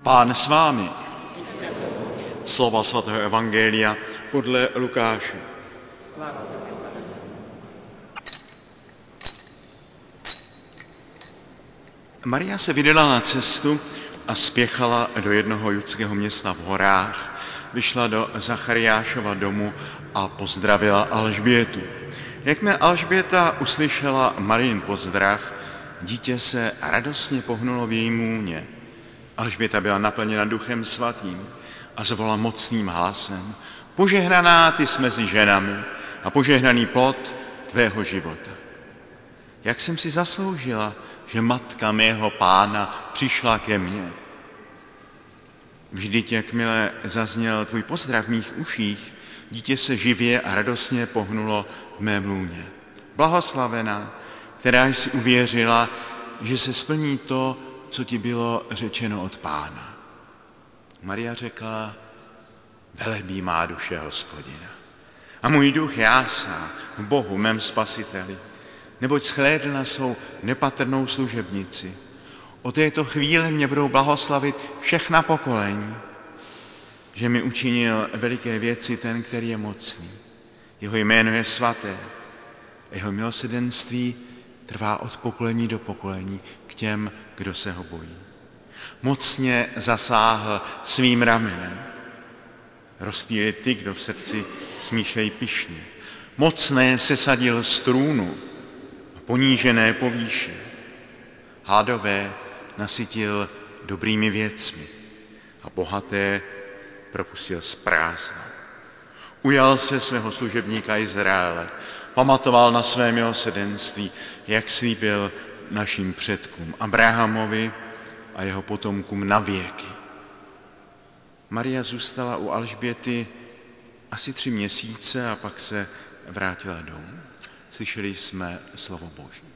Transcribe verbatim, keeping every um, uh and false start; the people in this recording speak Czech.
Pán s vámi. Slova svatého evangelia podle Lukáše. Maria se vydala na cestu a spěchala do jednoho judského města v horách. Vyšla do Zachariášova domu a pozdravila Alžbětu. Jakmile Alžběta uslyšela Marijin pozdrav, dítě se radostně pohnulo v jejím úně. Alžběta byla naplněna Duchem Svatým a zvolala mocným hlasem: Požehnaná ty jsi mezi ženami a požehnaný plod tvého života. Jak jsem si zasloužila, že matka mého Pána přišla ke mně. Vždyť, jakmile zazněl tvůj pozdrav v mých uších, dítě se živě a radostně pohnulo v mém lůně. Blahoslavená, která jsi uvěřila, že se splní to, co ti bylo řečeno od Pána. Maria řekla: Velebí má duše Hospodina. A můj duch jásá v Bohu, mém spasiteli, neboť shlédl na svou nepatrnou služebnici. Od této chvíle mě budou blahoslavit všechna pokolení, že mi učinil veliké věci ten, který je mocný. Jeho jméno je svaté. Jeho milosrdenství trvá od pokolení do pokolení k těm, kdo se ho bojí. Mocně zasáhl svým ramenem. Rozptýlil ty, kdo v srdci smýšlejí pyšně. Mocné sesadil z trůnu a ponížené povýšil. Hladové nasytil dobrými věcmi a bohaté propustil z prázdna. Ujal se svého služebníka Izraele, pamatoval na své milosrdenství, jak slíbil našim předkům Abrahamovi a jeho potomkům na věky. Maria zůstala u Alžběty asi tři měsíce a pak se vrátila domů. Slyšeli jsme slovo Boží.